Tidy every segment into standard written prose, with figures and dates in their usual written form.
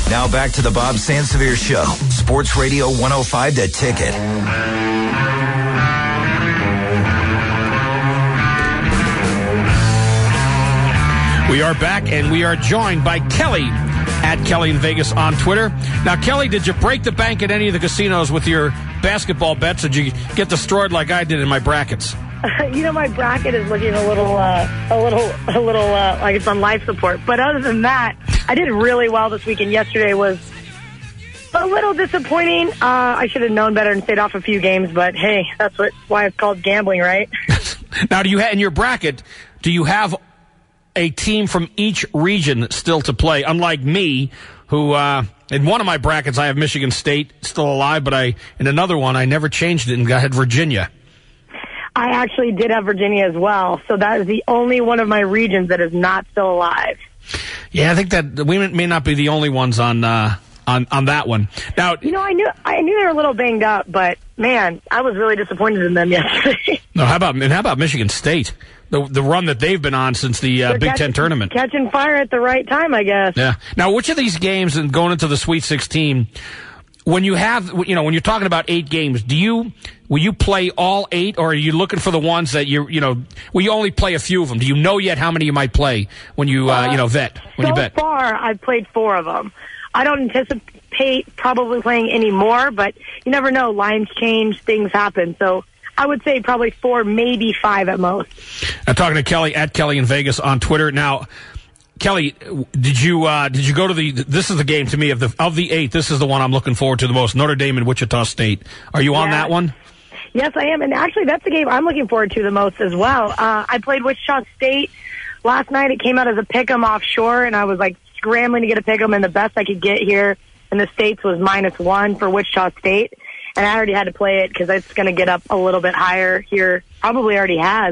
Now back to the Bob Sansevier Show. Sports Radio 105 The Ticket. We are back, and we are joined by Kelly at Kelly in Vegas on Twitter. Now, Kelly, did you break the bank at any of the casinos with your basketball bets? Or did you get destroyed like I did in my brackets? My bracket is looking a little like it's on life support. But other than that, I did really well this weekend. Yesterday was a little disappointing. I should have known better and stayed off a few games. But hey, that's why it's called gambling, right? Now, in your bracket, do you have a team from each region still to play? Unlike me, who in one of my brackets I have Michigan State still alive, but in another one I never changed it and I had Virginia. I actually did have Virginia as well, so that is the only one of my regions that is not still alive. Yeah, I think that we may not be the only ones on that one. Now, I knew they were a little banged up, but man, I was really disappointed in them yesterday. No, how about Michigan State? The run that they've been on since the Big Ten tournament. Catching fire at the right time, I guess. Yeah. Now, which of these games and going into the Sweet 16, when you have, when you're talking about 8 games, will you play all 8, or are you looking for the ones that will you only play a few of them? Do you know yet how many you might play when you, vet? When you bet? So far, I've played 4 of them. I don't anticipate probably playing any more, but you never know. Lines change, things happen. So I would say probably 4, maybe 5 at most. I'm talking to Kelly at Kelly in Vegas on Twitter. Now, Kelly, did you go to this is the game to me of the 8, this is the one I'm looking forward to the most, Notre Dame and Wichita State. Are you on that one? Yes, I am. And actually, that's the game I'm looking forward to the most as well. I played Wichita State last night. It came out as a pick'em offshore, and I was like scrambling to get a pick'em, and the best I could get here in the States was -1 for Wichita State. And I already had to play it because it's going to get up a little bit higher here. Probably already has.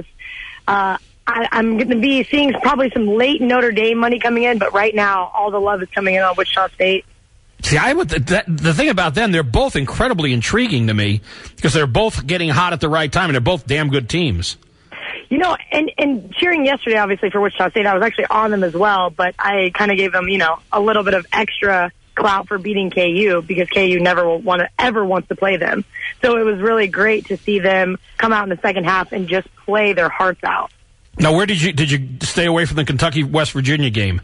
I'm going to be seeing probably some late Notre Dame money coming in, but right now all the love is coming in on Wichita State. See, the thing about them, they're both incredibly intriguing to me because they're both getting hot at the right time, and they're both damn good teams. And cheering yesterday, obviously, for Wichita State, I was actually on them as well, but I kind of gave them, a little bit of extra clout for beating KU because KU never wants to play them. So it was really great to see them come out in the second half and just play their hearts out. Now, where did you stay away from the Kentucky-West Virginia game?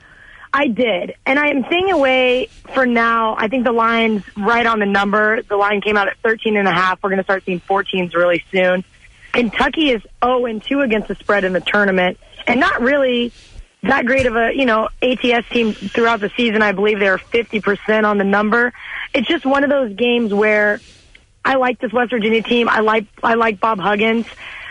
I did, and I am staying away for now. I think the line's right on the number. The line came out at 13.5. We're going to start seeing 14s really soon. Kentucky is 0-2 against the spread in the tournament, and not really that great of a, ATS team throughout the season. I believe they're 50% on the number. It's just one of those games where I like this West Virginia team. I like Bob Huggins.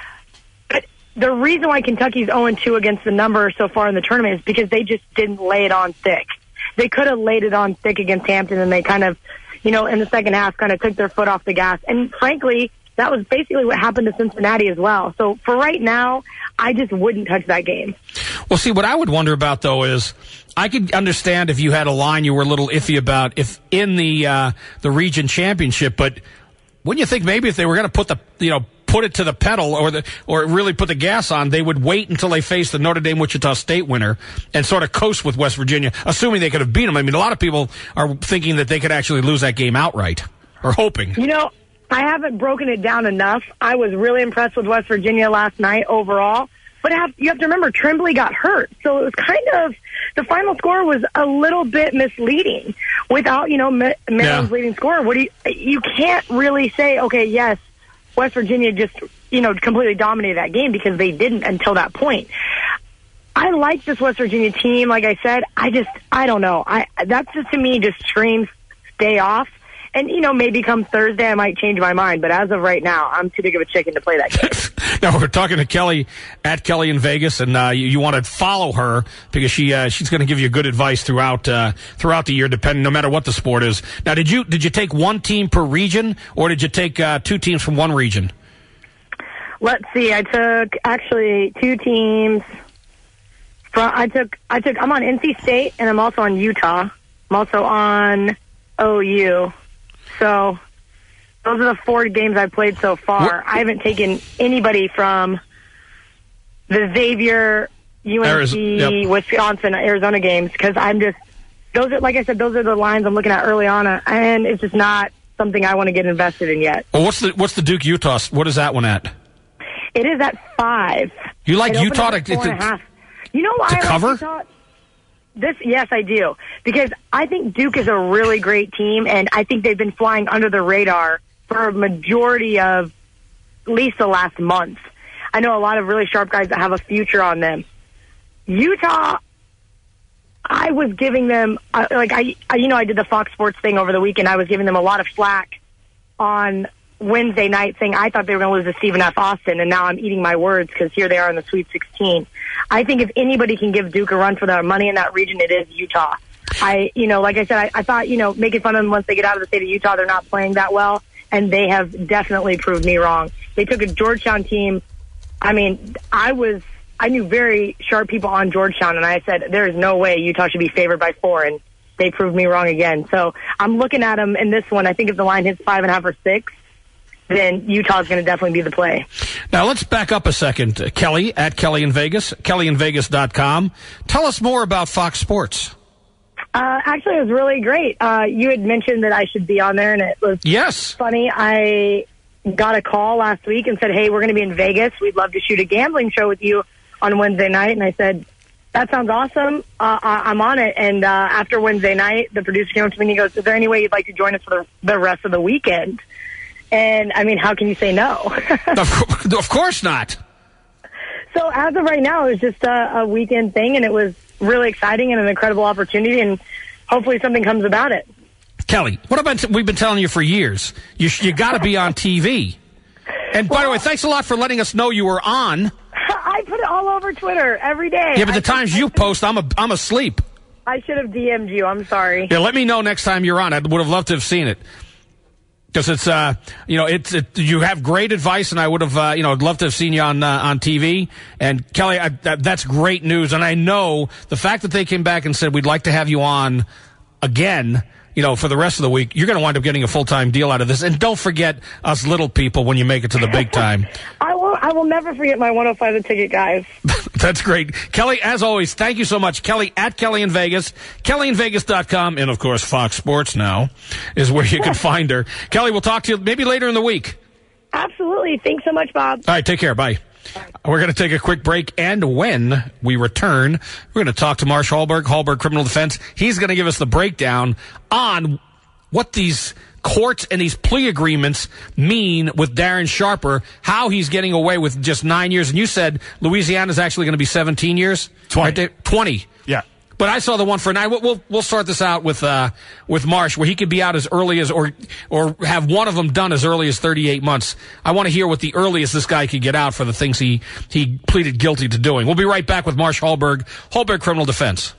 But the reason why Kentucky's 0-2 against the number so far in the tournament is because they just didn't lay it on thick. They could have laid it on thick against Hampton, and they kind of, in the second half, kind of took their foot off the gas. And frankly, that was basically what happened to Cincinnati as well. So for right now, I just wouldn't touch that game. Well, see, what I would wonder about, though, is I could understand if you had a line you were a little iffy about if in the region championship, but wouldn't you think maybe if they were going to put it to the pedal or really put the gas on, they would wait until they face the Notre Dame Wichita State winner and sort of coast with West Virginia, assuming they could have beat them. I mean, a lot of people are thinking that they could actually lose that game outright, or hoping. I haven't broken it down enough. I was really impressed with West Virginia last night overall. But you have to remember, Tremblay got hurt. So it was kind of, the final score was a little bit misleading. Without, Maryland's leading scorer, you can't really say, okay, yes, West Virginia just, completely dominated that game, because they didn't until that point. I like this West Virginia team. Like I said, I don't know. That's just, to me, just screams stay off. And, maybe come Thursday I might change my mind. But as of right now, I'm too big of a chicken to play that game. Now, we're talking to Kelly at Kelly in Vegas, and you want to follow her because she's going to give you good advice throughout the year, no matter what the sport is. Now, did you take one team per region, or did you take 2 teams from one region? Let's see. I took actually 2 teams. I'm on NC State, and I'm also on Utah. I'm also on OU. So those are the 4 games I've played so far. I haven't taken anybody from the Xavier, UNC, Wisconsin, Arizona games, because I'm just those are, like I said, those are the lines I'm looking at early on, and it's just not something I want to get invested in yet. Well, what's the Duke Utah? What is that one at? It is at 5. You like Utah to 4.5. You know why to I cover? like Utah? Yes, I do, because I think Duke is a really great team, and I think they've been flying under the radar for a majority of at least the last month. I know a lot of really sharp guys that have a future on them. Utah, I was giving them, I did the Fox Sports thing over the weekend. I was giving them a lot of flack on Wednesday night saying I thought they were going to lose to Stephen F. Austin, and now I'm eating my words because here they are in the Sweet 16. I think if anybody can give Duke a run for their money in that region, it is Utah. Like I said, I thought, making fun of them once they get out of the state of Utah, they're not playing that well, and they have definitely proved me wrong. They took a Georgetown team. I mean, I knew very sharp people on Georgetown, and I said, there is no way Utah should be favored by 4, and they proved me wrong again. So I'm looking at them in this one. I think if the line hits 5.5 or 6, then Utah's going to definitely be the play. Now, let's back up a second. Kelly, at Kelly in Vegas, KellyInVegas.com. Tell us more about Fox Sports. Actually, it was really great. You had mentioned that I should be on there, and it was funny. I got a call last week and said, hey, we're going to be in Vegas. We'd love to shoot a gambling show with you on Wednesday night. And I said, that sounds awesome. I'm on it. And after Wednesday night, the producer came up to me and he goes, is there any way you'd like to join us for the rest of the weekend? And, I mean, how can you say no? Of course not. So as of right now, it was just a weekend thing, and it was really exciting and an incredible opportunity, and hopefully something comes about it. Kelly, what about we've been telling you for years? You got to be on TV. And by the way, thanks a lot for letting us know you were on. I put it all over Twitter every day. Yeah, but the times you post, I'm asleep. I should have DM'd you. I'm sorry. Yeah, let me know next time you're on. I would have loved to have seen it. Because it's you have great advice, and I would have I'd love to have seen you on TV. And Kelly, that's great news. And I know the fact that they came back and said we'd like to have you on again, for the rest of the week, you're going to wind up getting a full-time deal out of this. And don't forget us little people when you make it to the big time. I will never forget my 105 The Ticket guys. That's great. Kelly, as always, thank you so much. Kelly, at Kelly in Vegas, KellyInVegas.com, and, of course, Fox Sports now is where you can find her. Kelly, we'll talk to you maybe later in the week. Absolutely. Thanks so much, Bob. All right, take care. Bye. We're going to take a quick break, and when we return, we're going to talk to Marsh Hallberg Criminal Defense. He's going to give us the breakdown on what these courts and these plea agreements mean with Darren Sharper, how he's getting away with just 9 years. And you said Louisiana's actually going to be 17 years? 20. Right, 20. Yeah. But I saw the one for 9. We'll start this out with Marsh, where he could be out as early as or have one of them done as early as 38 months. I want to hear what the earliest this guy could get out for the things he pleaded guilty to doing. We'll be right back with Marsh Hallberg Criminal Defense.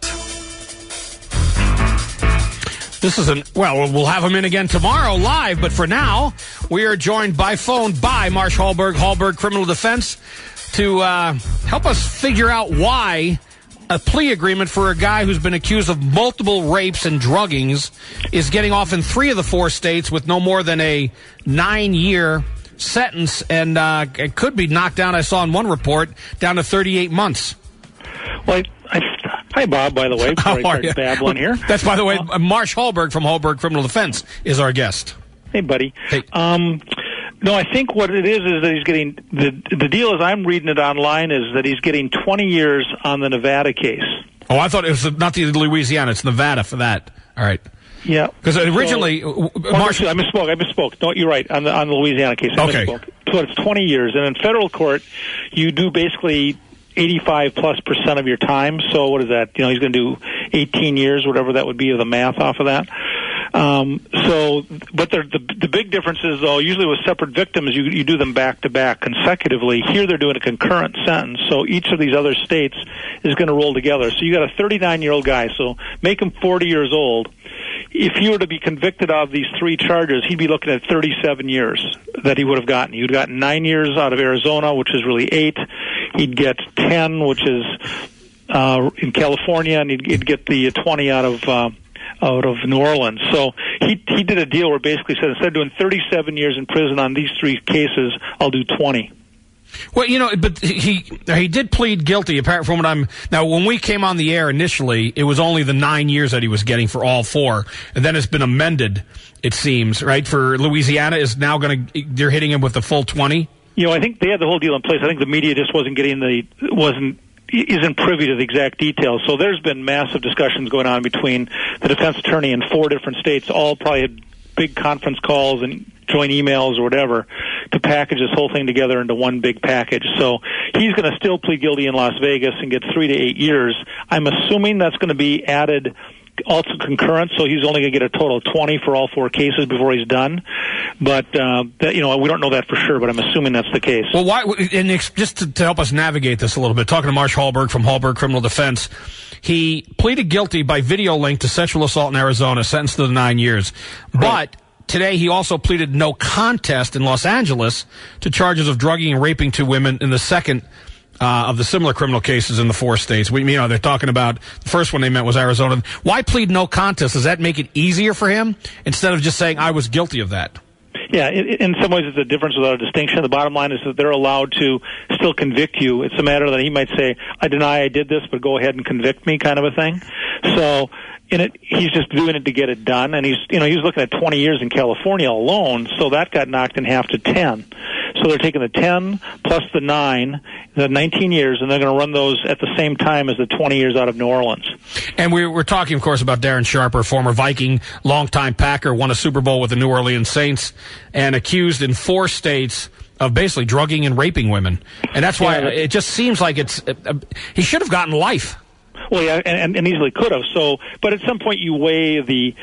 We'll have him in again tomorrow live, but for now, we are joined by phone by Marsh Hallberg Criminal Defense, to help us figure out why a plea agreement for a guy who's been accused of multiple rapes and druggings is getting off in 3 of the 4 states with no more than a 9-year sentence, and it could be knocked down, I saw in one report, down to 38 months. Well, hi, Bob, by the way, before I start babbling here. That's, by the way, Marsh Hallberg from Hallberg Criminal Defense is our guest. Hey, buddy. Hey. No, I think what it is that he's getting, the deal as I'm reading it online is that he's getting 20 years on the Nevada case. Oh, I thought it was not the Louisiana, it's Nevada for that. All right. Yeah. Because originally, Marsh, I misspoke. No, you're right, on the Louisiana case. I misspoke. So it's 20 years. And in federal court, you do basically 85+% of your time. So what is that? He's going to do 18 years, whatever that would be, of the math off of that. But the big difference is, though, usually with separate victims, you do them back to back consecutively. Here they're doing a concurrent sentence. So each of these other states is going to roll together. So you got a 39-year-old guy. So make him 40 years old. If he were to be convicted of these 3 charges, he'd be looking at 37 years that he would have gotten. He would have gotten 9 years out of Arizona, which is really 8. He'd get 10, which is in California, and he'd get the 20 out of New Orleans. So he did a deal where basically said, instead of doing 37 years in prison on these 3 cases, I'll do 20. Well, but he did plead guilty. Apart from now, when we came on the air initially, it was only the 9 years that he was getting for all four, and then it's been amended. It seems right for Louisiana is now they're hitting him with the full 20. I think they had the whole deal in place. I think the media just isn't privy to the exact details. So there's been massive discussions going on between the defense attorney and 4 different states, all probably had big conference calls and joint emails or whatever to package this whole thing together into one big package. So he's going to still plead guilty in Las Vegas and get 3 to 8 years. I'm assuming that's going to be added also concurrent, so he's only going to get a total of 20 for all 4 cases before he's done. But we don't know that for sure, but I'm assuming that's the case. Well, why? And just to help us navigate this a little bit, talking to Marsh Hallberg from Hallberg Criminal Defense, he pleaded guilty by video link to sexual assault in Arizona, sentenced to 9 years. Right. But today he also pleaded no contest in Los Angeles to charges of drugging and raping 2 women in the second of the similar criminal cases in the 4 states. They're talking about the first one they meant was Arizona. Why plead no contest? Does that make it easier for him instead of just saying I was guilty of that? Yeah, in some ways it's a difference without a distinction. The bottom line is that they're allowed to still convict you. It's a matter that he might say, I deny I did this, but go ahead and convict me, kind of a thing. So he's just doing it to get it done, and he's looking at 20 years in California alone, so that got knocked in half to 10. So they're taking the 10 plus the 9, the 19 years, and they're going to run those at the same time as the 20 years out of New Orleans. And we're talking, of course, about Darren Sharper, former Viking, longtime Packer, won a Super Bowl with the New Orleans Saints, and accused in 4 states of basically drugging and raping women. And that's why it just seems like he should have gotten life. Well, yeah, and easily could have. So, but at some point you weigh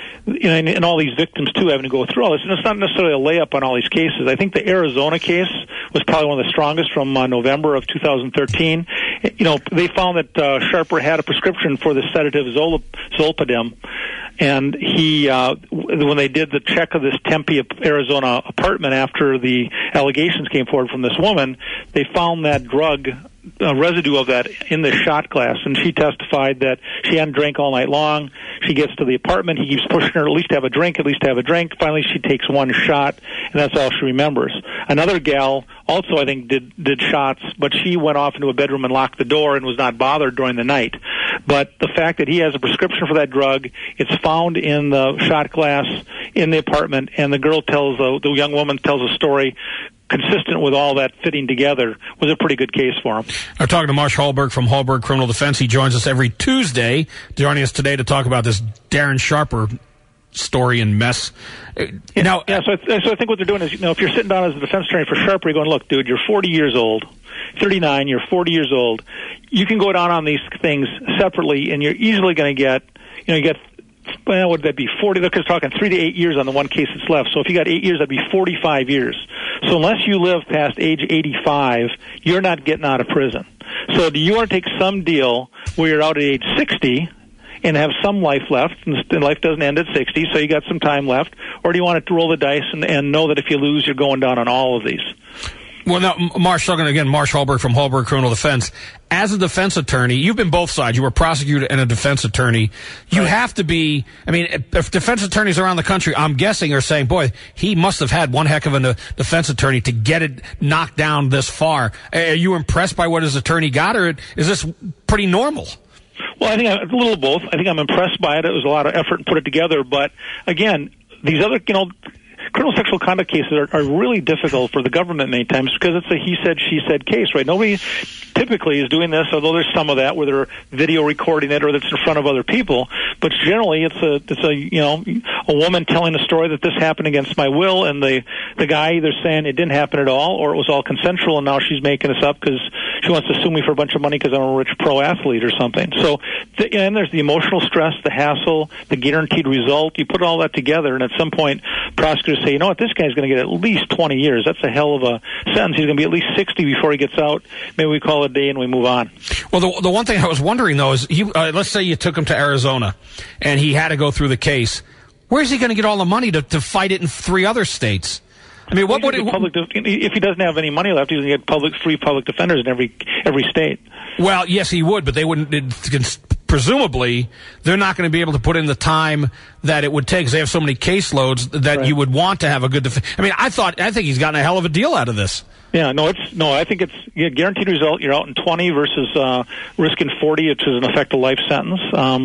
and all these victims too having to go through all this. And it's not necessarily a layup on all these cases. I think the Arizona case was probably one of the strongest from November of 2013. They found that Sharper had a prescription for the sedative Zolpidem, and he when they did the check of this Tempe, Arizona apartment after the allegations came forward from this woman, they found that drug. Residue of that in the shot glass, and she testified that she hadn't drank all night long. She gets to the apartment, he keeps pushing her, at least have a drink. Finally she takes 1 shot, and that's all she remembers. Another gal also, I think, did shots, but she went off into a bedroom and locked the door and was not bothered during the night. But the fact that he has a prescription for that drug, it's found in the shot glass in the apartment, and the young woman tells a story consistent with all that fitting together, was a pretty good case for him. I'm talking to Marsh Hallberg from Hallberg Criminal Defense. He joins us every Tuesday, joining us today to talk about this Darren Sharper story and mess. So I think what they're doing is, if you're sitting down as a defense attorney for Sharper, you're going, look, dude, you're 40 years old, 39, you're 40 years old. You can go down on these things separately, and you're easily going to get, would that be 40? Look, it's talking 3 to 8 years on the one case that's left. So if you got 8 years, that'd be 45 years. So unless you live past age 85, you're not getting out of prison. So do you want to take some deal where you're out at age 60 and have some life left, and life doesn't end at 60, so you got some time left, or do you want to roll the dice and know that if you lose, you're going down on all of these? Well, now, Marsh, talking again, Marsh Hallberg from Hallberg Criminal Defense. As a defense attorney, you've been both sides. You were a prosecutor and a defense attorney. You have to be, if defense attorneys around the country, I'm guessing, are saying, boy, he must have had one heck of a defense attorney to get it knocked down this far. Are you impressed by what his attorney got, or is this pretty normal? Well, I think a little of both. I think I'm impressed by it. It was a lot of effort to put it together. But, again, these other, criminal sexual conduct cases are really difficult for the government many times because it's a he said, she said case, right? Nobody typically is doing this, although there's some of that where they're video recording it or that's in front of other people. But generally, it's a woman telling a story that this happened against my will, and the guy either saying it didn't happen at all or it was all consensual, and now she's making this up because she wants to sue me for a bunch of money because I'm a rich pro athlete or something. So, and there's the emotional stress, the hassle, the guaranteed result. You put all that together, and at some point, prosecutors say, you know what, this guy's going to get at least 20 years. That's a hell of a sentence. He's going to be at least 60 before he gets out. Maybe we call it a day and we move on. Well, the one thing I was wondering, though, is let's say you took him to Arizona and he had to go through the case. Where's he going to get all the money to fight it in 3 other states? I mean, what would it... If he doesn't have any money left, he's going to get free public defenders in every state. Well, yes, he would, but they wouldn't... presumably they're not going to be able to put in the time that it would take because they have so many caseloads that you would want to have a good defense. I mean, I think he's gotten a hell of a deal out of this. Yeah, I think it's guaranteed result. You're out in 20 versus risking 40, which is in effect a life sentence.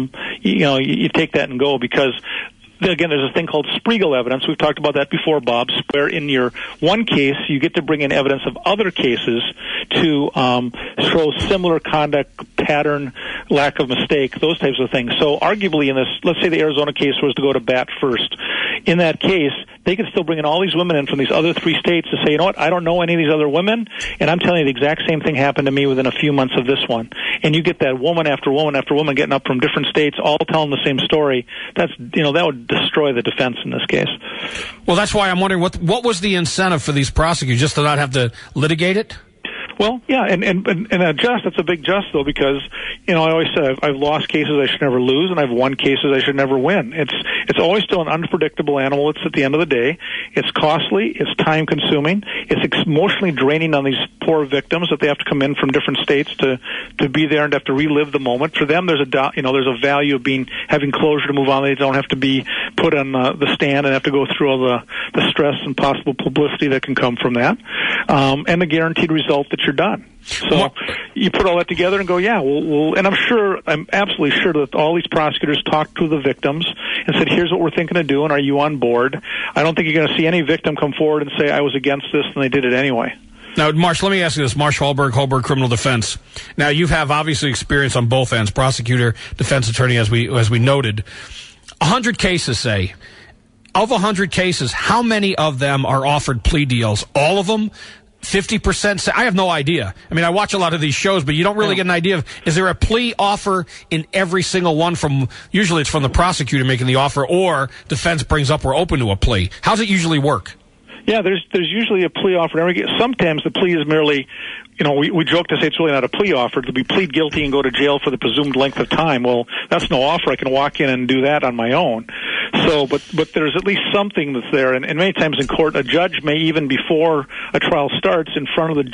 You take that and go because, again, there's a thing called Spiegel evidence. We've talked about that before, Bob, where in your one case you get to bring in evidence of other cases to show similar conduct, pattern, lack of mistake, those types of things. So arguably in this, let's say the Arizona case was to go to bat first. In that case, they could still bring in all these women in from these other 3 states to say, you know what, I don't know any of these other women, and I'm telling you the exact same thing happened to me within a few months of this one. And you get that woman after woman after woman getting up from different states, all telling the same story. That would destroy the defense in this case. Well, that's why I'm wondering what was the incentive for these prosecutors, just to not have to litigate it? Well, yeah, and that's a big just, though, because, I always say I've lost cases I should never lose, and I've won cases I should never win. It's always still an unpredictable animal. It's at the end of the day. It's costly. It's time-consuming. It's emotionally draining on these poor victims that they have to come in from different states to be there and have to relive the moment. For them, there's a value of having closure to move on. They don't have to be put on the stand and have to go through all the stress and possible publicity that can come from that, and the guaranteed result that you're done. So you put all that together and go, yeah, and I'm absolutely sure that all these prosecutors talked to the victims and said, here's what we're thinking of doing. Are you on board? I don't think you're going to see any victim come forward and say, I was against this, and they did it anyway. Now, Marsh, let me ask you this. Marsh Holberg Criminal Defense. Now, you have obviously experience on both ends, prosecutor, defense attorney, as we noted. 100 cases, say. Of 100 cases, how many of them are offered plea deals? All of them? 50%? I have no idea. I mean, I watch a lot of these shows, but you don't really get an idea of, is there a plea offer in every single one usually it's from the prosecutor making the offer, or defense brings up we're open to a plea. How's it usually work? Yeah, there's usually a plea offer. Sometimes the plea is merely, we joke to say it's really not a plea offer. To be plead guilty and go to jail for the presumed length of time. Well, that's no offer. I can walk in and do that on my own. So, but there's at least something that's there. And many times in court, a judge may even before a trial starts in front of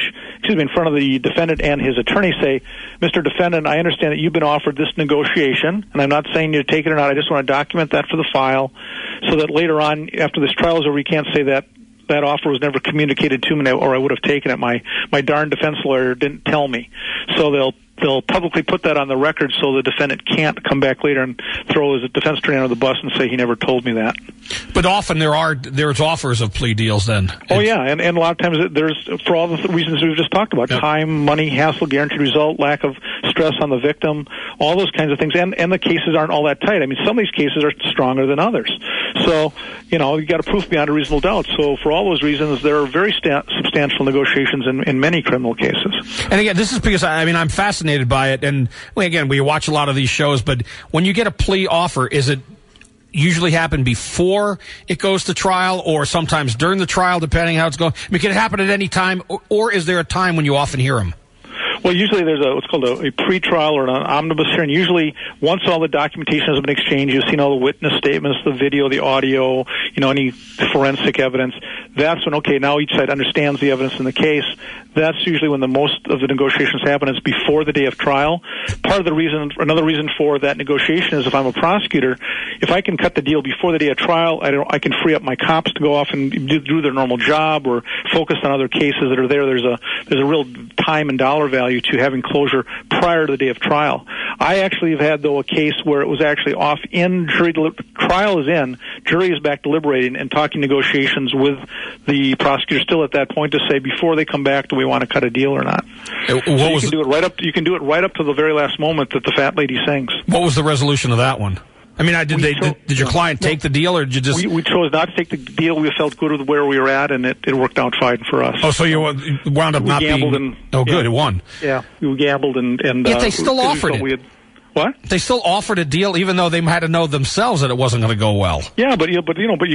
the defendant and his attorney say, Mr. Defendant, I understand that you've been offered this negotiation, and I'm not saying you take it or not. I just want to document that for the file so that later on, after this trial is over, you can't say that offer was never communicated to me, or I would have taken it. My darn defense lawyer didn't tell me. So they'll publicly put that on the record so the defendant can't come back later and throw his defense attorney under the bus and say he never told me that. But often there's offers of plea deals then. Oh, yeah, and a lot of times there's, for all the reasons we've just talked about, time, money, hassle, guaranteed result, lack of stress on the victim, all those kinds of things, and the cases aren't all that tight. I mean, some of these cases are stronger than others. So, you got to prove beyond a reasonable doubt. So for all those reasons, there are very substantial negotiations in many criminal cases. And again, this is because, I'm fascinated by it, and again, we watch a lot of these shows, but when you get a plea offer, is it usually happen before it goes to trial, or sometimes during the trial, depending how it's going? I mean, can it happen at any time, or is there a time when you often hear them? Well, usually there's what's called a pre-trial or an omnibus hearing. Usually, once all the documentation has been exchanged, you've seen all the witness statements, the video, the audio, any forensic evidence. That's when, okay, now each side understands the evidence in the case. That's usually when the most of the negotiations happen. It's before the day of trial. Another reason for that negotiation is if I'm a prosecutor, if I can cut the deal before the day of trial, I can free up my cops to go off and do their normal job or focus on other cases that are there. There's a real time and dollar value to having closure prior to the day of trial. I actually have had, though, a case where it was actually off in jury. Trial is in, jury is back deliberating and talking negotiations with the prosecutor still at that point to say before they come back, do we want to cut a deal or not? You can do it right up to the very last moment that the fat lady sings. What was the resolution of that one? I mean, did your client take the deal, or did you just... We chose not to take the deal. We felt good with where we were at, and it worked out fine for us. Oh, so you wound up not being... Good, it won. Yeah, we gambled and yet they still offered it. What? They still offered a deal, even though they had to know themselves that it wasn't going to go well. Yeah, but you go,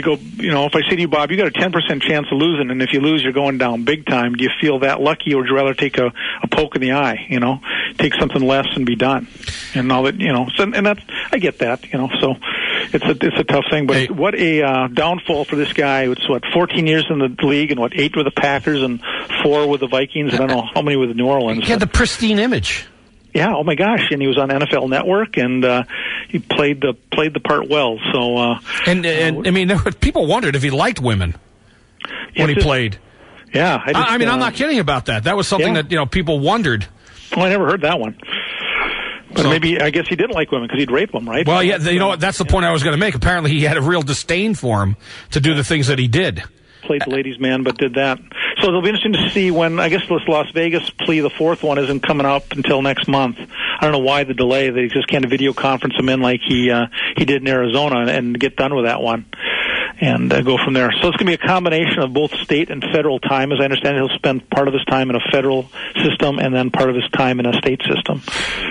if I say to you, Bob, you got a 10% chance of losing, and if you lose, you're going down big time. Do you feel that lucky, or would you rather take a poke in the eye? Take something less and be done. And all that, and that's, I get that, so it's a tough thing. But what a downfall for this guy. It's 14 years in the league, and 8 with the Packers and 4 with the Vikings, and I don't know how many with New Orleans. He had the pristine image. Yeah, oh my gosh, and he was on NFL Network, and he played the part well. So, and I mean, people wondered if he liked women when he played. Yeah, I mean, I'm not kidding about that. That was something that people wondered. Well, I never heard that one. But maybe, I guess he didn't like women because he'd rape them, right? Well, yeah, you know what? That's the point I was going to make. Apparently, he had a real disdain for him to do the things that he did. Played the ladies' man, but did that. So it'll be interesting to see when, I guess this Las Vegas plea, the fourth one, isn't coming up until next month. I don't know why the delay. They just can't video conference him in like he did in Arizona and get done with that one and go from there. So it's going to be a combination of both state and federal time. As I understand it, he'll spend part of his time in a federal system and then part of his time in a state system.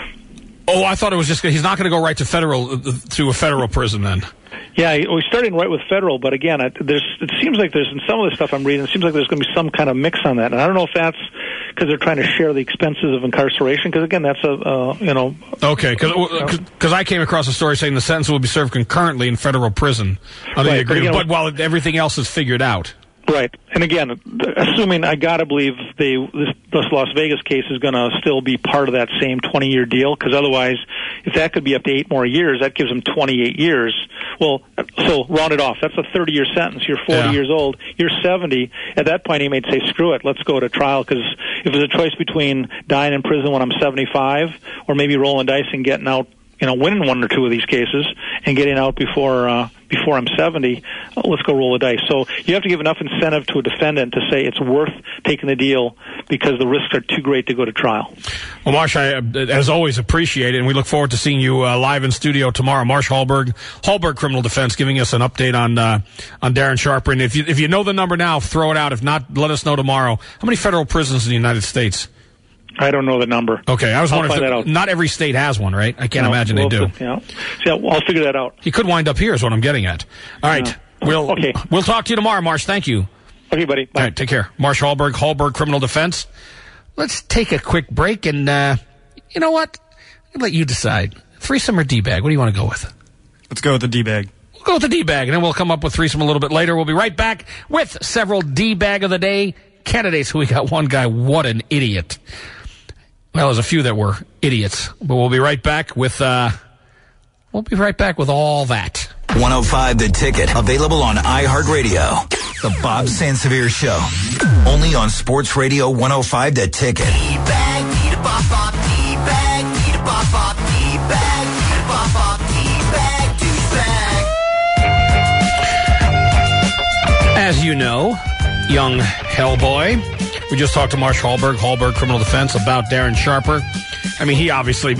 Oh, I thought it was just he's not going to go right to a federal prison then. Yeah, we're starting right with federal, but again, it seems like there's, in some of the stuff I'm reading, it seems like there's going to be some kind of mix on that. And I don't know if that's because they're trying to share the expenses of incarceration, because again, that's Okay, because I came across a story saying the sentence will be served concurrently in federal prison. Right, but while everything else is figured out. Right. And again, assuming, I got to believe this Las Vegas case is going to still be part of that same 20-year deal, because otherwise, if that could be up to 8 more years, that gives him 28 years. Well, so round it off. That's a 30-year sentence. You're 40 years old. You're 70. At that point, he may say, screw it, let's go to trial, because if there's a choice between dying in prison when I'm 75 or maybe rolling dice and getting out, winning one or two of these cases and getting out before I'm 70, let's go roll the dice. So you have to give enough incentive to a defendant to say it's worth taking the deal because the risks are too great to go to trial. Well, Marsh, I, as always, appreciate it, and we look forward to seeing you live in studio tomorrow. Marsh Hallberg Criminal Defense, giving us an update on Darren Sharper. And if you know the number now, throw it out. If not, let us know tomorrow. How many federal prisons in the United States? I don't know the number. Okay, I was wondering if not every state has one, right? I can't imagine they do. Yeah, I'll figure that out. He could wind up here is what I'm getting at. All right, we'll talk to you tomorrow, Marsh. Thank you. Okay, buddy. Bye. All right, take care. Marsh Hallberg Criminal Defense. Let's take a quick break, and you know what? I'll let you decide. Threesome or D-bag? What do you want to go with? Let's go with the D-bag. We'll go with the D-bag, and then we'll come up with threesome a little bit later. We'll be right back with several D-bag of the day candidates. We got one guy. What an idiot. Well, there's a few that were idiots, but we'll be right back with all that. 105 The Ticket, available on iHeartRadio. The Bob Sansevier Show, only on Sports Radio 105 The Ticket. D-bag, D-bop-bop, D-bag, D-bop-bop, D-bag, D-bop-bop, D-bag, douchebag. As you know, young Hellboy, we just talked to Marsh Hallberg Criminal Defense, about Darren Sharper. I mean, he obviously,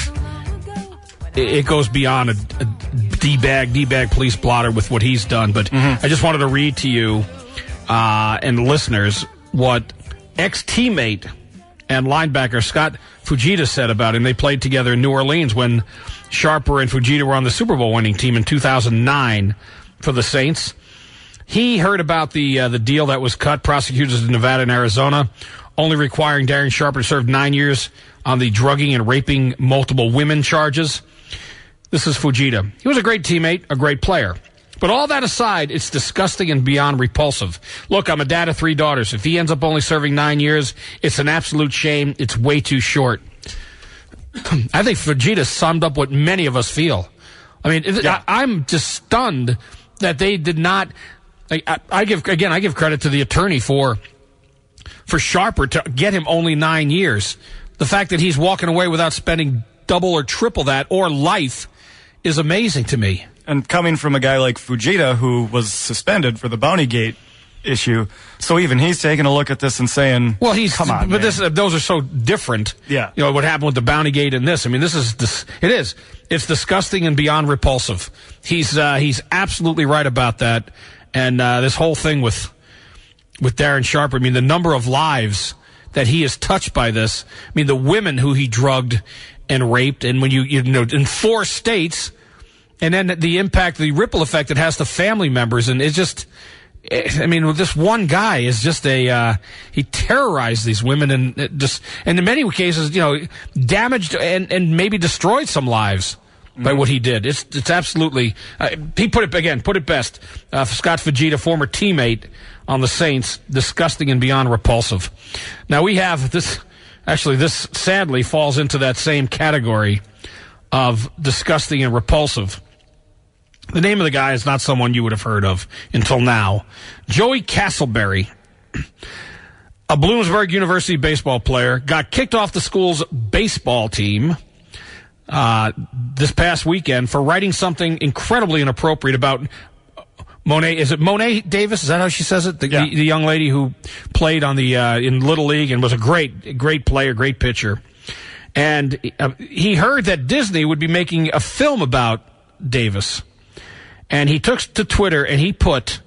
it goes beyond a D-bag police blotter with what he's done. But I just wanted to read to you and listeners what ex-teammate and linebacker Scott Fujita said about him. They played together in New Orleans when Sharper and Fujita were on the Super Bowl winning team in 2009 for the Saints. He heard about the deal that was cut. Prosecutors in Nevada and Arizona only requiring Darren Sharper to serve 9 years on the drugging and raping multiple women charges. This is Fujita. He was a great teammate, a great player. But all that aside, it's disgusting and beyond repulsive. Look, I'm a dad of 3 daughters. If he ends up only serving 9 years, it's an absolute shame. It's way too short. I think Fujita summed up what many of us feel. I mean, I'm just stunned that they did not... I give credit to the attorney for Sharper to get him only 9 years. The fact that he's walking away without spending double or triple that or life is amazing to me. And coming from a guy like Fujita, who was suspended for the Bountygate issue, so even he's taking a look at this and saying, "Well, come on, but man. Those are so different." Yeah, what happened with the Bountygate and this. I mean, it's disgusting and beyond repulsive. He's absolutely right about that. And this whole thing with Darren Sharper, I mean, the number of lives that he has touched by this. I mean, the women who he drugged and raped, and when you in 4 states, and then the impact, the ripple effect it has to family members, and it's just, I mean, this one guy is just he terrorized these women and in many cases, damaged and maybe destroyed some lives by what he did. It's absolutely, he put it best. Scott Fujita, former teammate on the Saints, disgusting and beyond repulsive. Now we have this Actually, this sadly falls into that same category of disgusting and repulsive. The name of the guy is not someone you would have heard of until now. Joey Castleberry, a Bloomsburg University baseball player, got kicked off the school's baseball team this past weekend for writing something incredibly inappropriate about Monet. Is it Monet Davis? Is that how she says it? The young lady who played on the in Little League and was a great player, great pitcher. And he heard that Disney would be making a film about Davis. And he took to Twitter and he put,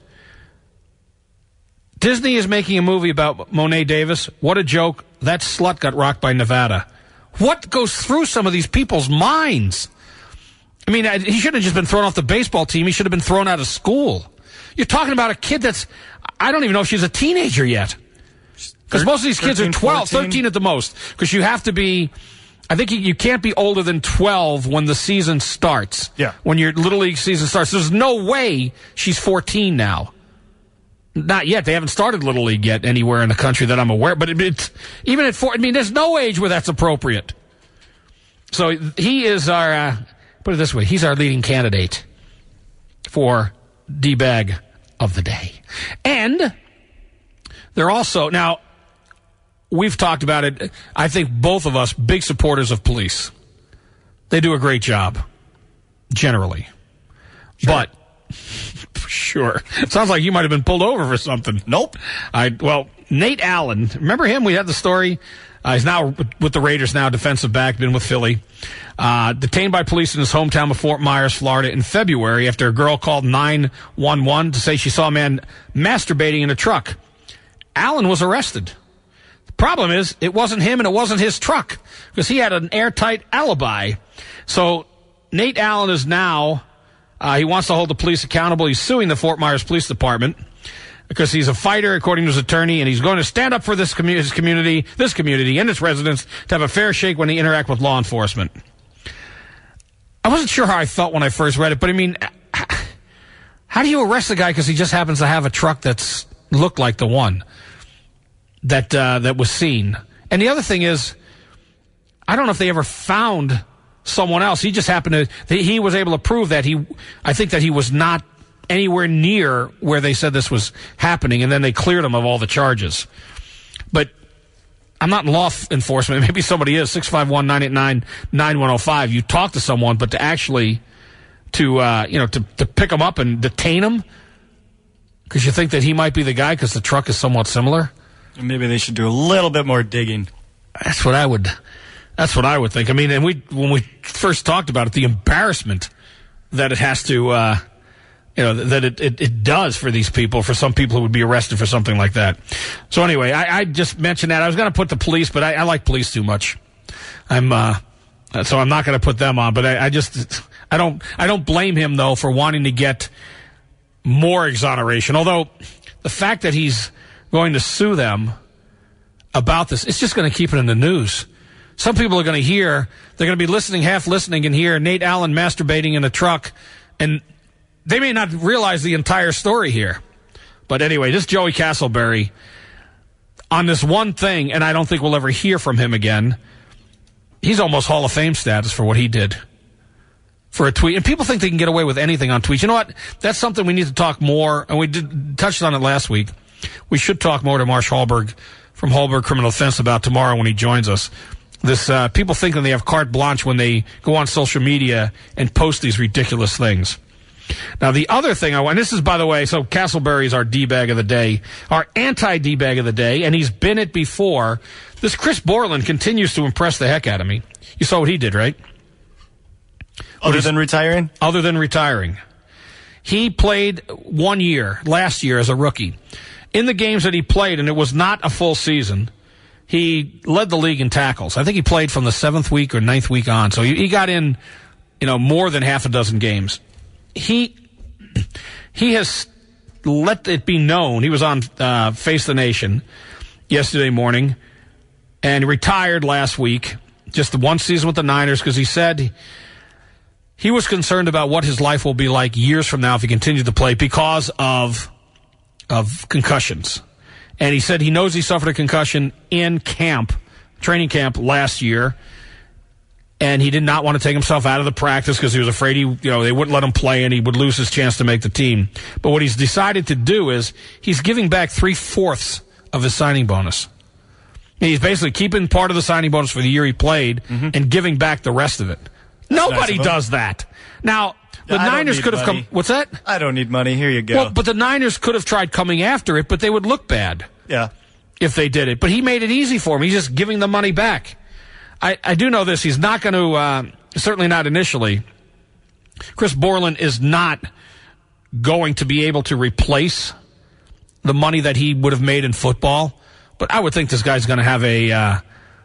Disney is making a movie about Monet Davis. What a joke. That slut got rocked by Nevada. What goes through some of these people's minds? I mean, he should have just been thrown off the baseball team. He should have been thrown out of school. You're talking about a kid that's, I don't even know if she's a teenager yet. Because most of these kids 13, are 12, 14. 13 at the most. Because you have to be, I think you can't be older than 12 when the season starts. Yeah. When your Little League season starts. There's no way she's 14 now. Not yet. They haven't started Little League yet anywhere in the country that I'm aware. But it's, even at 4, I mean, there's no age where that's appropriate. So he is our, put it this way, he's our leading candidate for D-bag of the day. And they're also, now, we've talked about it. I think both of us, big supporters of police. They do a great job, generally. Sure. But, sure. Sounds like you might have been pulled over for something. Nope. Well, Nate Allen, remember him? We had the story. He's now with the Raiders now, defensive back, been with Philly. Detained by police in his hometown of Fort Myers, Florida in February after a girl called 911 to say she saw a man masturbating in a truck. Allen was arrested. The problem is, it wasn't him and it wasn't his truck because he had an airtight alibi. So Nate Allen is now, he wants to hold the police accountable. He's suing the Fort Myers Police Department because he's a fighter, according to his attorney, and he's going to stand up for this community and its residents to have a fair shake when they interact with law enforcement. I wasn't sure how I felt when I first read it, but I mean, how do you arrest a guy because he just happens to have a truck that's looked like the one that was seen? And the other thing is, I don't know if they ever found someone else. He just happened to, he was able to prove that I think that he was not anywhere near where they said this was happening, and then they cleared him of all the charges. But I'm not in law enforcement. Maybe somebody is. 651-989-9105. You talk to someone, but to actually to pick him up and detain him because you think that he might be the guy because the truck is somewhat similar. Maybe they should do a little bit more digging. That's what I would think. I mean, and when we first talked about it, the embarrassment that it has to that it does for these people, for some people who would be arrested for something like that. So anyway, I just mentioned that. I was going to put the police, but I like police too much. So I'm not going to put them on, but I don't blame him though for wanting to get more exoneration. Although the fact that he's going to sue them about this, it's just going to keep it in the news. Some people are going to hear, they're going to be half listening and hear Nate Allen masturbating in a truck, and they may not realize the entire story here. But anyway, this Joey Castleberry, on this one thing, and I don't think we'll ever hear from him again, he's almost Hall of Fame status for what he did. For a tweet. And people think they can get away with anything on tweets. You know what? That's something we need to talk more, and we touched on it last week. We should talk more to Marsh Hallberg from Hallberg Criminal Defense about tomorrow when he joins us. This people think that they have carte blanche when they go on social media and post these ridiculous things. Now, the other thing and this is, by the way, so Castleberry is our D-bag of the day, our anti-D-bag of the day, and he's been it before. This Chris Borland continues to impress the heck out of me. You saw what he did, right? Other than retiring? Other than retiring. He played 1 year, last year, as a rookie. In the games that he played, and it was not a full season, he led the league in tackles. I think he played from the 7th week or 9th week on. So he got in, more than half a dozen games. He has let it be known. He was on Face the Nation yesterday morning and retired last week, just the one season with the Niners, because he said he was concerned about what his life will be like years from now if he continued to play because of concussions. And he said he knows he suffered a concussion in camp training camp last year, and he did not want to take himself out of the practice because he was afraid they wouldn't let him play and he would lose his chance to make the team. But what he's decided to do is he's giving back 3/4 of his signing bonus. He's basically keeping part of the signing bonus for the year he played and giving back the rest of it. Nobody does that. Now, the Niners could have come. What's that? I don't need money. Here you go. Well, but the Niners could have tried coming after it, but they would look bad. Yeah. If they did it. But he made it easy for him. He's just giving the money back. I do know this. He's not going to, certainly not initially. Chris Borland is not going to be able to replace the money that he would have made in football. But I would think this guy's going to have a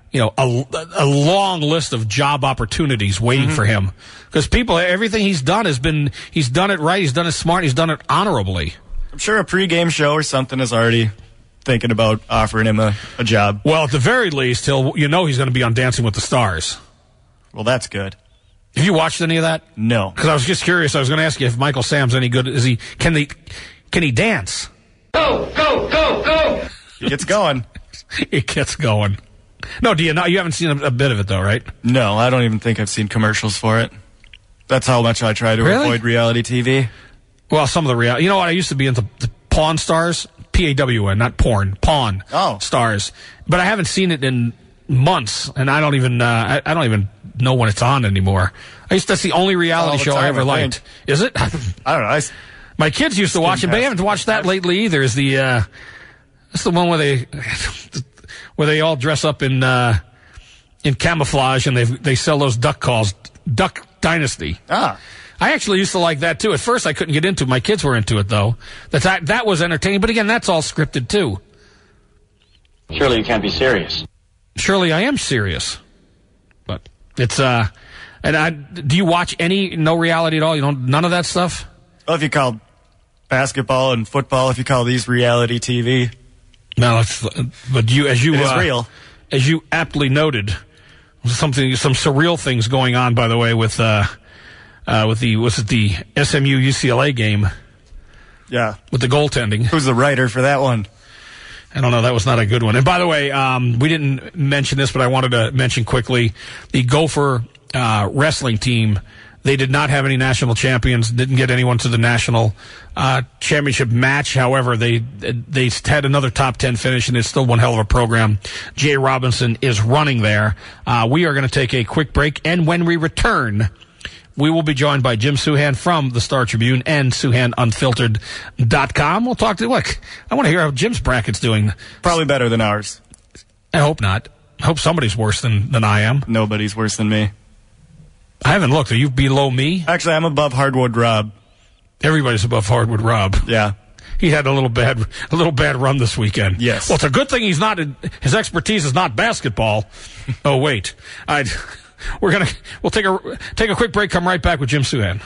long list of job opportunities waiting for him. Because everything he's done he's done it right, he's done it smart, he's done it honorably. I'm sure a pregame show or something is already thinking about offering him a job. Well, at the very least, he's going to be on Dancing with the Stars. Well, that's good. Have you watched any of that? No. Because I was just curious. I was going to ask you if Michael Sam's any good. Can he dance? Go, go, go, go! It gets going. It gets going. No, do you not? You haven't seen a bit of it, though, right? No, I don't even think I've seen commercials for it. That's how much I try to avoid reality TV. Well, some of the reality. You know what? I used to be into the Pawn Stars. P-A-W-N, not porn. Pawn Stars. But I haven't seen it in months, and I don't even know when it's on anymore. That's the only reality show I ever liked. Is it? I don't know. My kids used to watch it, but they haven't watched that lately either. It's the one where they all dress up in camouflage and they sell those duck calls, Duck Dynasty. I actually used to like that too. At first, I couldn't get into it. My kids were into it though. That was entertaining. But again, that's all scripted too. Surely you can't be serious. Surely I am serious. But it's do you watch no reality at all? You don't, none of that stuff? Well, if you call basketball and football, if you call these reality TV. No, but it is real. As you aptly noted, some surreal things going on, by the way, with the SMU UCLA game? Yeah. With the goaltending. Who's the writer for that one? I don't know. That was not a good one. And by the way, we didn't mention this, but I wanted to mention quickly the Gopher wrestling team. They did not have any national champions, didn't get anyone to the national championship match. However, they had another top 10 finish, and it's still one hell of a program. Jay Robinson is running there. We are going to take a quick break, and when we return, we will be joined by Jim Souhan from the Star Tribune and SouhanUnfiltered.com. We'll talk to look. I want to hear how Jim's bracket's doing. Probably better than ours. I hope not. I hope somebody's worse than I am. Nobody's worse than me. I haven't looked. Are you below me? Actually, I'm above Hardwood Rob. Everybody's above Hardwood Rob. Yeah. He had a little bad run this weekend. Yes. Well, it's a good thing his expertise is not basketball. Oh, wait. We'll take a quick break, come right back with Jim Souhan.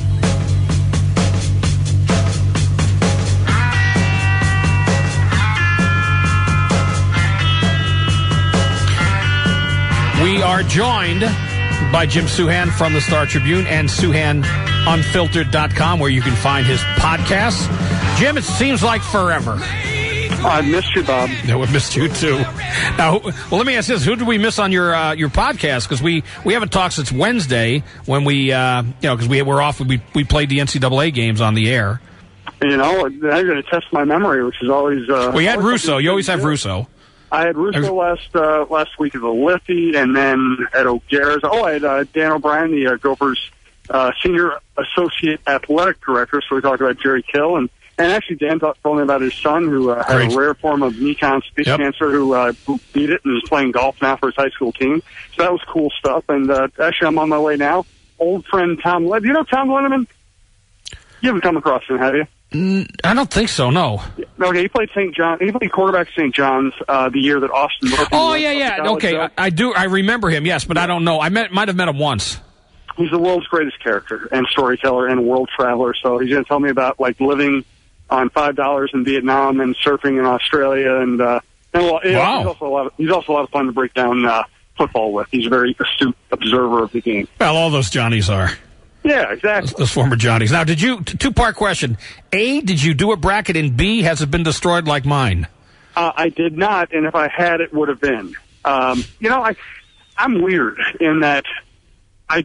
We are joined by Jim Souhan from the Star Tribune and SouhanUnfiltered.com, where you can find his podcasts. Jim, it seems like forever. I missed you, Bob. No, we missed you too. Now, well, let me ask this: who did we miss on your podcast? Because we haven't talked since Wednesday when we because we were off. We played the NCAA games on the air. I'm going to test my memory, which is always. We had Russo. You always have Russo. I had Russo last week at the Liffey, and then at O'Gara's. I had Dan O'Brien, the Gophers senior associate athletic director. So we talked about Jerry Kill, and actually Dan told me about his son who had a rare form of Mekong speech cancer who beat it and is playing golf now for his high school team. So that was cool stuff. And actually, I'm on my way now. Old friend Tom. Do you know Tom Linneman? You haven't come across him, have you? I don't think so, no. Okay, he played St. John. He played quarterback at St. John's the year that Austin Murphy. Oh, yeah. Okay, I do. I remember him, yes, but I don't know. I might have met him once. He's the world's greatest character and storyteller and world traveler. So he's going to tell me about living on $5 in Vietnam and surfing in Australia. And wow. He's also a lot of fun to break down football with. He's a very astute observer of the game. Well, all those Johnnies are. Yeah, exactly. Those former Johnnies. Now, two-part question. A, did you do a bracket? And B, has it been destroyed like mine? I did not, and if I had, it would have been. I'm weird in that I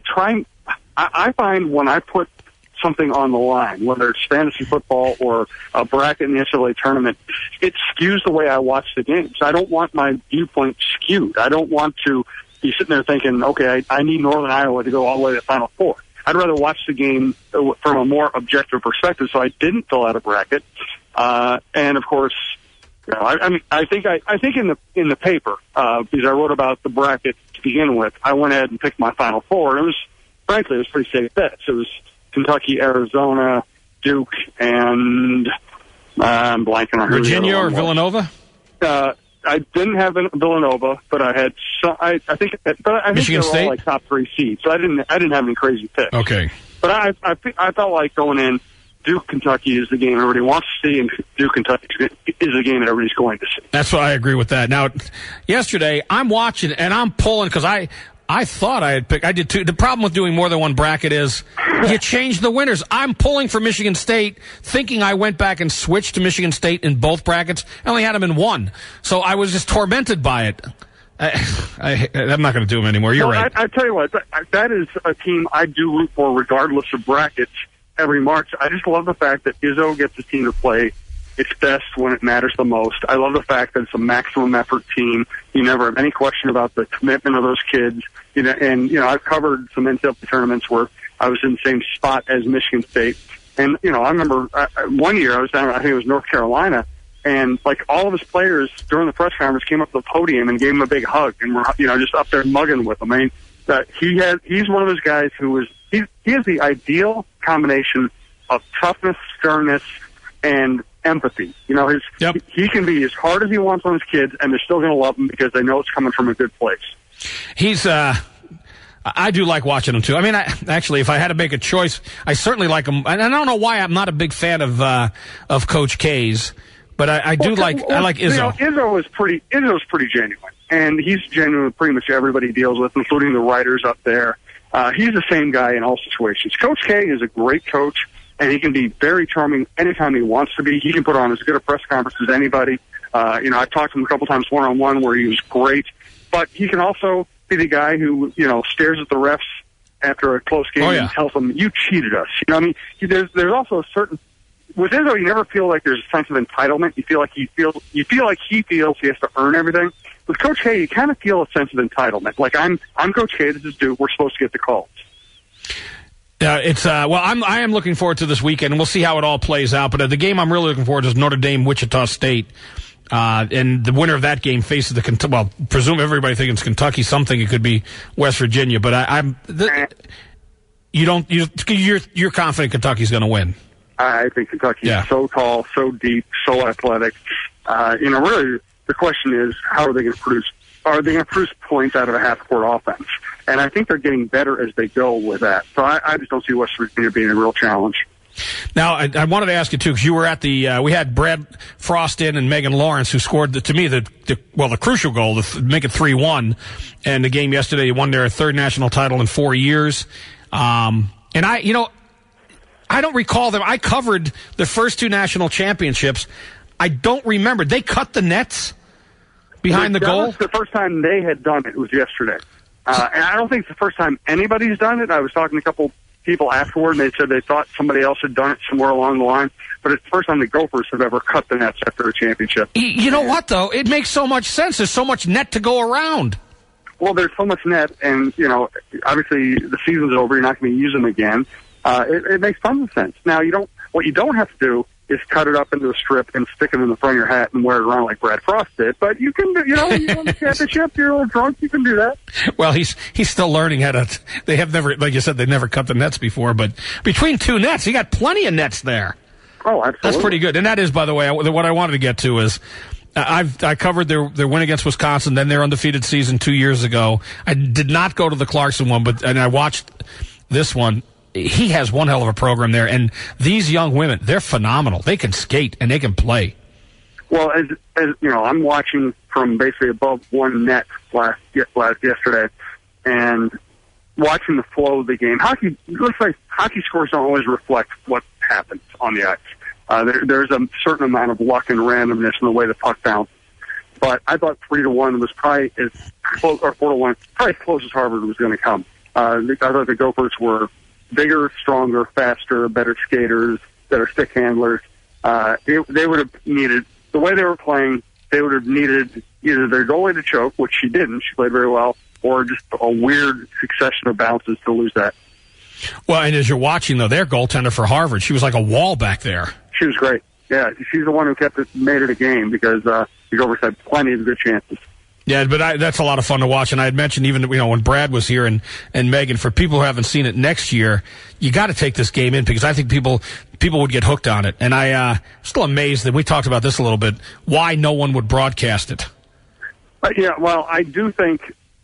find when I put something on the line, whether it's fantasy football or a bracket in the NCAA tournament, it skews the way I watch the games. I don't want my viewpoint skewed. I don't want to be sitting there thinking, okay, I need Northern Iowa to go all the way to the Final Four. I'd rather watch the game from a more objective perspective, so I didn't fill out a bracket. And of course, I think in the paper, because I wrote about the bracket to begin with, I went ahead and picked my Final Four, and frankly, it was pretty safe bets. It was Kentucky, Arizona, Duke, and I'm blanking on Virginia or Villanova. I didn't have Villanova, but I had Michigan they were State, all like top 3 seeds, so I didn't have any crazy picks. Okay, but I felt like going in, Duke Kentucky is the game everybody wants to see, and Duke Kentucky is the game that everybody's going to see. That's why I agree with that. Now, yesterday I'm watching and I'm pulling because I thought I had picked. I did too. The problem with doing more than one bracket is you change the winners. I'm pulling for Michigan State, thinking I went back and switched to Michigan State in both brackets. I only had them in one, so I was just tormented by it. I'm not going to do them anymore. You're right. I tell you what, that is a team I do root for regardless of brackets every March. I just love the fact that Izzo gets his team to play its best when it matters the most. I love the fact that it's a maximum effort team. You never have any question about the commitment of those kids. I've covered some NCAA tournaments where I was in the same spot as Michigan State. And, I remember one year I was down, I think it was North Carolina, and like all of his players during the press conference came up to the podium and gave him a big hug and were, just up there mugging with him. I mean, he's one of those guys he has the ideal combination of toughness, sternness, and empathy. He can be as hard as he wants on his kids, and they're still going to love him because they know it's coming from a good place. He's, I do like watching him too. I mean, actually, if I had to make a choice, I certainly like him. And I don't know why I'm not a big fan of Coach K's, but I like Izzo. Izzo's pretty genuine, and he's genuine with pretty much everybody he deals with, including the writers up there. He's the same guy in all situations. Coach K is a great coach, and he can be very charming anytime he wants to be. He can put on as good a press conference as anybody. I've talked to him a couple times one-on-one where he was great, but he can also be the guy who, stares at the refs after a close game and tells them, you cheated us. There's also a certain, with Izzo, you never feel like there's a sense of entitlement. You feel like he feels he has to earn everything. With Coach K, you kind of feel a sense of entitlement. Like, I'm Coach K, this is Duke, we're supposed to get the calls. I am looking forward to this weekend, and we'll see how it all plays out. But the game I'm really looking forward to is Notre Dame, Wichita State. And the winner of that game faces presume everybody thinks it's Kentucky. Some think it could be West Virginia. But you're confident Kentucky's going to win. I think Kentucky is so tall, so deep, so athletic. Really, the question is, how are they going to produce? Are they going to produce points out of a half-court offense? And I think they're getting better as they go with that. So I just don't see West Virginia being a real challenge. Now, I wanted to ask you, too, because you were at we had Brad Frost in and Megan Lawrence, who scored, the crucial goal to make it 3-1. And the game yesterday, won their third national title in 4 years. And I don't recall them. I covered the first two national championships. I don't remember. They cut the nets behind the goal? The first time they had done it was yesterday. And I don't think it's the first time anybody's done it. I was talking to a couple people afterward, and they said they thought somebody else had done it somewhere along the line. But it's the first time the Gophers have ever cut the nets after a championship. You know what, though? It makes so much sense. There's so much net to go around. Well, there's so much net, and, obviously the season's over. You're not going to use them again. It makes tons of sense. Now, what you don't have to do is cut it up into a strip and stick it in the front of your hat and wear it around like Brad Frost did. But you can, you won the championship, you're a little drunk, you can do that. Well, he's still learning how to. They have never, like you said, they've never cut the nets before. But between two nets, you got plenty of nets there. Oh, absolutely. That's pretty good. And that is, by the way, what I wanted to get to is I covered their win against Wisconsin, then their undefeated season 2 years ago. I did not go to the Clarkson one, and I watched this one. He has one hell of a program there, and these young women, they're phenomenal. They can skate and they can play. Well, as I'm watching from basically above one net last yesterday, and watching the flow of the game. Hockey, it looks like hockey scores don't always reflect what happens on the ice. There's a certain amount of luck and randomness in the way the puck bounces. but I thought 3-1 was probably as close, or 4-1, probably as close as Harvard was going to come. I thought the Gophers were bigger, stronger, faster, better skaters, better stick handlers. They would have needed, the way they were playing, they would have needed either their goalie to choke, which she didn't, she played very well, or just a weird succession of bounces to lose that. Well, and as you're watching, though, their goaltender for Harvard, she was like a wall back there. She was great. Yeah, she's the one who made it a game because the Gophers had plenty of good chances. Yeah, but that's a lot of fun to watch. And I had mentioned even, when Brad was here and Megan, for people who haven't seen it next year, you got to take this game in because I think people would get hooked on it. And I'm still amazed that we talked about this a little bit, why no one would broadcast it. Yeah, well, I don't think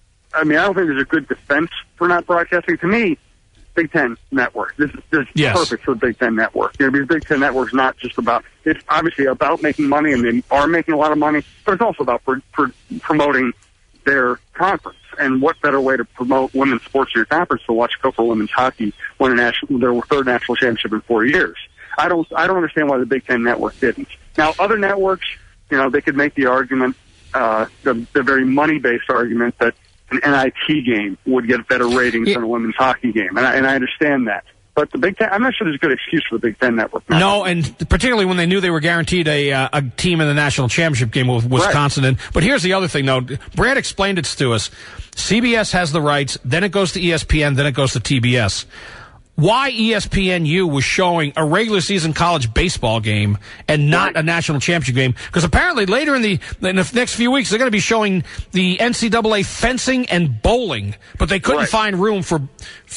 there's a good defense for not broadcasting. To me, Big Ten Network. This is yes. Perfect for the Big Ten Network. Because Big Ten Network's not just about, it's obviously about making money, and they are making a lot of money, but it's also about promoting their conference. And what better way to promote women's sports in your conference to watch Gopher women's hockey win their third national championship in 4 years? I don't understand why the Big Ten Network didn't. Now, other networks, they could make the argument, the very money-based argument that an NIT game would get better ratings than a women's hockey game, and I understand that. But the Big Ten, I'm not sure there's a good excuse for the Big Ten Network. No, and particularly when they knew they were guaranteed a team in the national championship game with Wisconsin. Right. But here's the other thing, though. Brad explained it to us. CBS has the rights, then it goes to ESPN, then it goes to TBS. Why ESPNU was showing a regular season college baseball game and not a national championship game? Because apparently later in the next few weeks they're going to be showing the NCAA fencing and bowling, but they couldn't find room for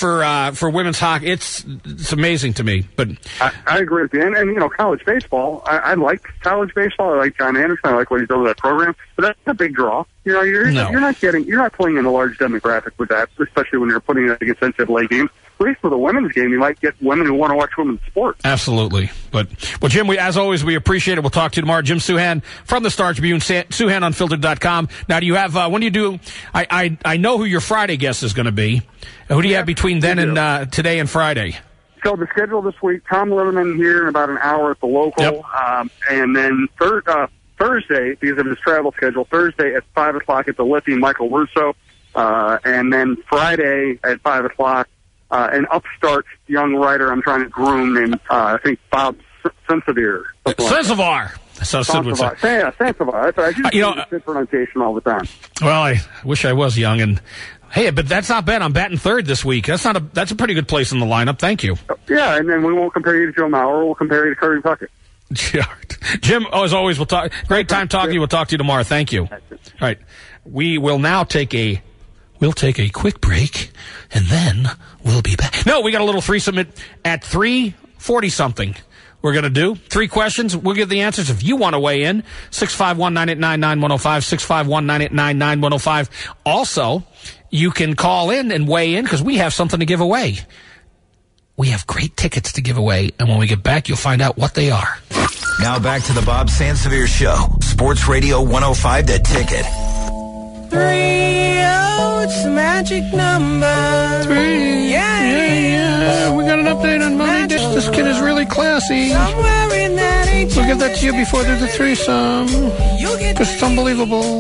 women's hockey. It's amazing to me. But I agree with you. And college baseball. I like college baseball. I like John Anderson. I like what he's done with that program. But that's a big draw. You're not pulling in a large demographic with that, especially when you're putting it against NCAA games. At least for the women's game, you might get women who want to watch women's sports. Absolutely. Well, Jim, as always, we appreciate it. We'll talk to you tomorrow. Jim Souhan from the Star Tribune, SouhanUnfiltered.com. Now, do you have, when do you do, I know who your Friday guest is going to be. Who do you have between then and today and Friday? So the schedule this week, Tom Liberman here in about an hour at the local. Yep. And then Thursday, because of his travel schedule, Thursday at 5 o'clock at the Liffey, Michael Russo. And then Friday at 5 o'clock, an upstart young writer I'm trying to groom named, I think, Bob Sensivier. Sensivar. So Sid would say. Yeah, Sensivar. That's right. I use Sid pronunciation all the time. Well, I wish I was young. And hey, but that's not bad. I'm batting third this week. That's a pretty good place in the lineup. Thank you. Yeah, and then we won't compare you to Joe Mauer. We'll compare you to Kirby Puckett. Jim, as always, we'll talk. Great time talking to you. We'll talk to you tomorrow. Thank you. All right. We will now take a quick break, and then we'll be back. No, we got a little threesome at 3:40-something. We're going to do 3 questions. We'll give the answers. If you want to weigh in, 651-989-9105, 651-989-9105. Also, you can call in and weigh in because we have something to give away. We have great tickets to give away, and when we get back, you'll find out what they are. Now back to the Bob Sansevier Show. Sports Radio 105, The Ticket. 3, it's the magic number. 3, yeah. We got an update on money. This kid is really classy. We'll give that to you before there's a threesome. Because it's unbelievable.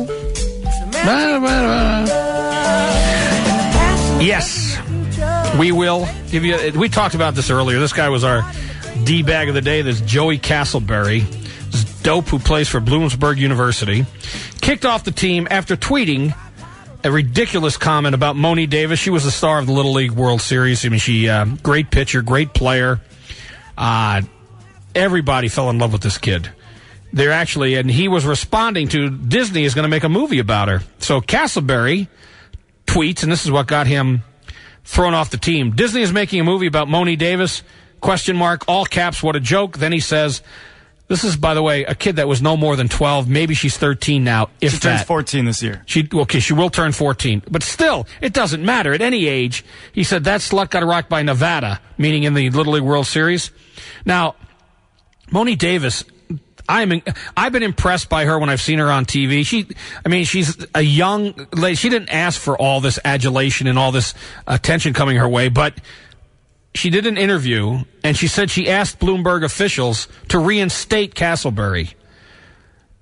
Yes, we will give you. We talked about this earlier. This guy was our D-bag of the day. This Joey Castleberry. This dope who plays for Bloomsburg University. Kicked off the team after tweeting a ridiculous comment about Moni Davis. She was the star of the Little League World Series. I mean, she great pitcher, great player. Everybody fell in love with this kid. They're actually, and he was responding to Disney is going to make a movie about her. So Castleberry tweets, and this is what got him thrown off the team. Disney is making a movie about Moni Davis, ? All caps, what a joke. Then he says, this is, by the way, a kid that was no more than 12. Maybe she's 13 now, if she turns 14 this year. She will turn 14. But still, it doesn't matter. At any age, he said, that slut got rocked by Nevada, meaning in the Little League World Series. Now, Moni Davis, I've been impressed by her when I've seen her on TV. She's a young lady. She didn't ask for all this adulation and all this attention coming her way, but she did an interview, and she said she asked Bloomberg officials to reinstate Castleberry.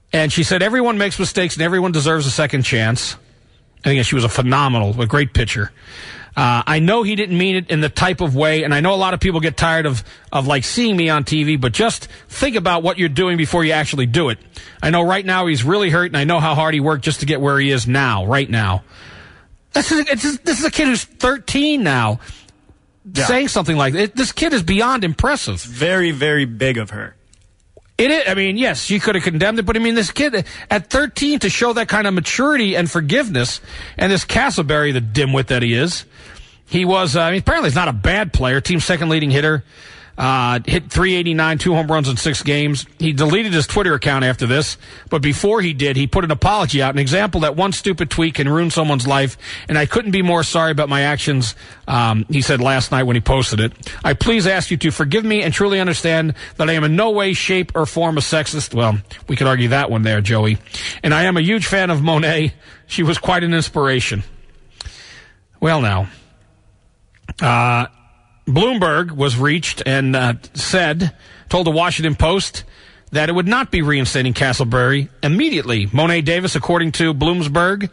And she said everyone makes mistakes and everyone deserves a second chance. I think she was a great pitcher. I know he didn't mean it in the type of way, and I know a lot of people get tired of like seeing me on TV, but just think about what you're doing before you actually do it. I know right now he's really hurt, and I know how hard he worked just to get where he is now, right now. This is a kid who's 13 now, saying something like that. This kid is beyond impressive. Very, very big of her. It is. I mean, yes, she could have condemned it, but I mean, this kid at 13 to show that kind of maturity and forgiveness, and this Castleberry, the dimwit that he is, he was, apparently he's not a bad player, team second leading hitter, hit 389, 2 home runs in 6 games. He deleted his Twitter account after this, but before he did, he put an apology out, an example that one stupid tweet can ruin someone's life, and I couldn't be more sorry about my actions, he said last night when he posted it. I please ask you to forgive me and truly understand that I am in no way, shape, or form a sexist. Well, we could argue that one there, Joey. And I am a huge fan of Monet. She was quite an inspiration. Well, now, Bloomberg was reached and told the Washington Post that it would not be reinstating Castleberry immediately. Monet Davis, according to Bloomberg,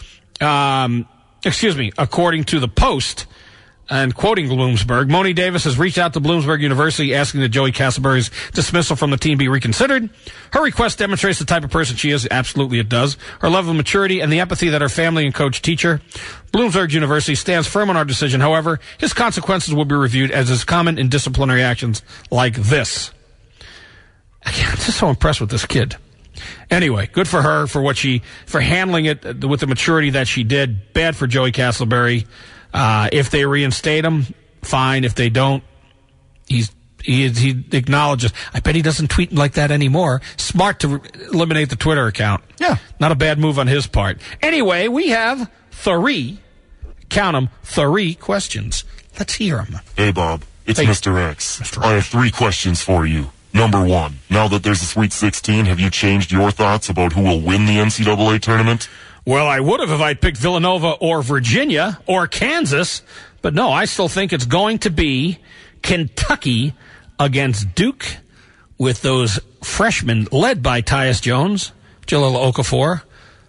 according to the Post, and quoting Bloomberg, Monet Davis has reached out to Bloomsburg University asking that Joey Castleberry's dismissal from the team be reconsidered. Her request demonstrates the type of person she is. Absolutely it does. Her level of maturity and the empathy that her family and coach teach her. Bloomsburg University stands firm on our decision. However, his consequences will be reviewed as is common in disciplinary actions like this. I'm just so impressed with this kid. Anyway, good for her for handling it with the maturity that she did. Bad for Joey Castleberry. If they reinstate him, fine. If they don't, he acknowledges. I bet he doesn't tweet like that anymore. Smart to eliminate the Twitter account. Yeah. Not a bad move on his part. Anyway, we have 3 questions. Let's hear them. Hey, Bob. It's Mr. X. I have 3 questions for you. Number 1, now that there's a Sweet 16, have you changed your thoughts about who will win the NCAA tournament? Well, I would have if I'd picked Villanova or Virginia or Kansas, but no, I still think it's going to be Kentucky against Duke with those freshmen led by Tyus Jones, Jahlil Okafor.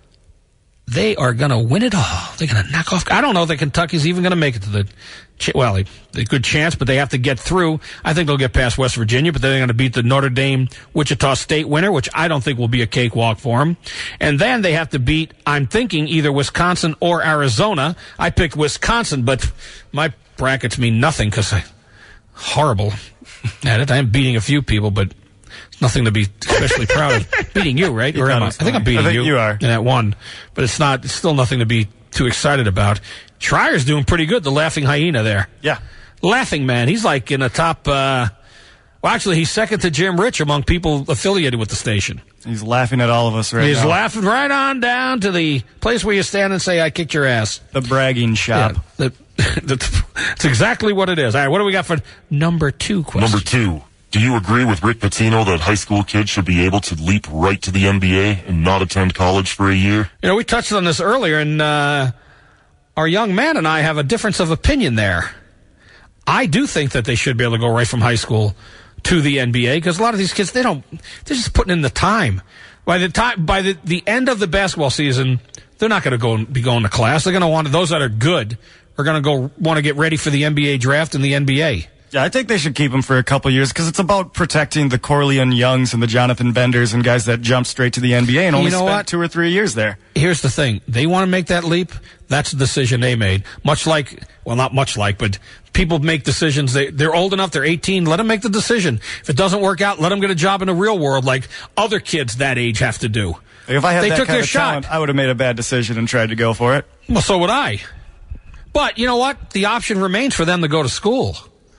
They are going to win it all. They're going to knock off. I don't know that Kentucky's even going to make it to the good chance, but they have to get through. I think they'll get past West Virginia, but then they're going to beat the Notre Dame Wichita State winner, which I don't think will be a cakewalk for them. And then they have to beat, I'm thinking, either Wisconsin or Arizona. I picked Wisconsin, but my brackets mean nothing because I'm horrible at it. I'm beating a few people, but nothing to be especially proud of. Beating you, right? Or am I? I think I'm beating you. I think you are. In that one. But it's still nothing to be too excited about. Schreier's doing pretty good, the Laughing Hyena there. Yeah. Laughing Man. He's like in the top, actually, he's second to Jim Rich among people affiliated with the station. He's laughing at all of us right now. He's laughing right on down to the place where you stand and say, I kicked your ass. The bragging shop. Yeah, that's exactly what it is. All right, what do we got for number 2 question? Number 2. Do you agree with Rick Pitino that high school kids should be able to leap right to the NBA and not attend college for a year? You know, we touched on this earlier, and our young man and I have a difference of opinion there. I do think that they should be able to go right from high school to the NBA because a lot of these kids, they're just putting in the time. By the end of the basketball season, they're not going to be going to class. They're going to want those that are good are going to want to get ready for the NBA draft and the NBA. Yeah, I think they should keep him for a couple years because it's about protecting the Corleone Youngs and the Jonathan Benders and guys that jump straight to the NBA and only spent 2 or 3 years there. Here's the thing. They want to make that leap. That's the decision they made. Much like, well, not much like, but people make decisions. They're old enough. They're 18. Let them make the decision. If it doesn't work out, let them get a job in the real world like other kids that age have to do. If I had that kind of talent, I would have made a bad decision and tried to go for it. Well, so would I. But you know what? The option remains for them to go to school.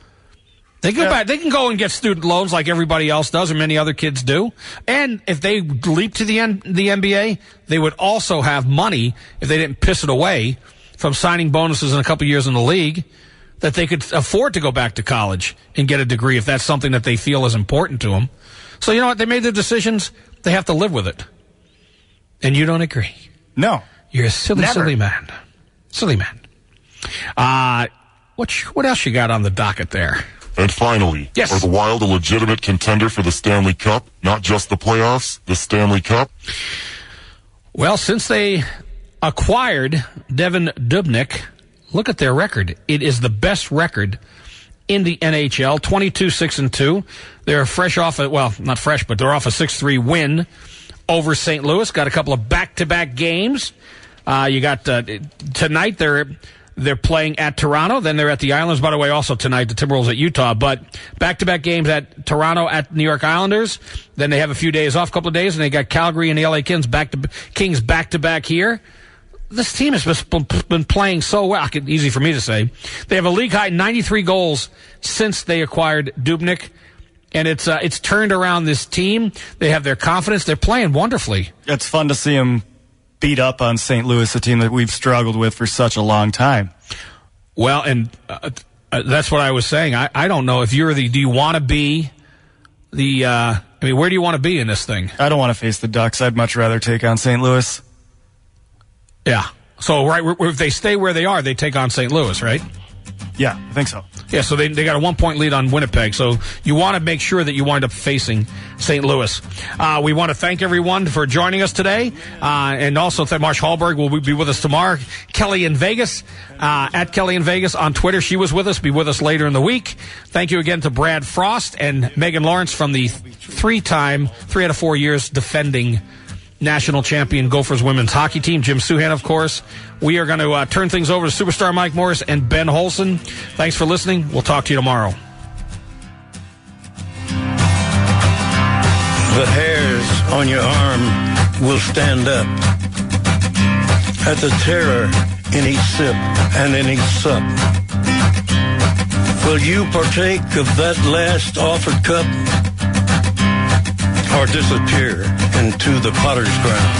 They go back. They can go and get student loans like everybody else does, or many other kids do. And if they leap to the NBA, they would also have money if they didn't piss it away from signing bonuses in a couple years in the league, that they could afford to go back to college and get a degree if that's something that they feel is important to them. So you know what? They made their decisions. They have to live with it. And you don't agree? No. You're a silly man. Silly man. What else you got on the docket there? And finally, yes. Are the Wild a legitimate contender for the Stanley Cup? Not just the playoffs, the Stanley Cup? Well, since they acquired Devan Dubnyk, look at their record. It is the best record in the NHL, 22-6-2. They're fresh off not fresh, but they're off a 6-3 win over St. Louis. Got a couple of back-to-back games. You got tonight they're playing at Toronto. Then they're at the Islanders. By the way, also tonight, the Timberwolves at Utah. But back-to-back games at Toronto, at New York Islanders. Then they have a few days off, a couple of days, and they got Calgary and the LA Kings back-to-back here. This team has been playing so well. Easy for me to say. They have a league-high 93 goals since they acquired Dubnyk. And it's turned around this team. They have their confidence. They're playing wonderfully. It's fun to see them beat up on St. Louis, a team that we've struggled with for such a long time. Well, and that's what I was saying. I don't know if do you want to be where do you want to be in this thing? I don't want to face the Ducks. I'd much rather take on St. Louis. Yeah. So, right, if they stay where they are, they take on St. Louis, right? Yeah, I think so. Yeah, so they got a 1-point lead on Winnipeg. So you want to make sure that you wind up facing St. Louis. We want to thank everyone for joining us today. And also thank Marsh Hallberg will be with us tomorrow. Kelly in Vegas, at Kelly in Vegas on Twitter. She was with us, be with us later in the week. Thank you again to Brad Frost and Megan Lawrence from the 3 out of 4 years defending national champion Gophers women's hockey team. Jim Suhan, of course. We are going to turn things over to superstar Mike Morris and Ben Holson. Thanks for listening. We'll talk to you tomorrow. The hairs on your arm will stand up at the terror in each sip and in each sup. Will you partake of that last offered cup, or disappear into the potter's ground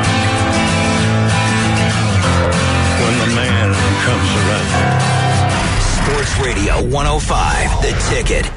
when the man comes around? Sports Radio 105, The Ticket.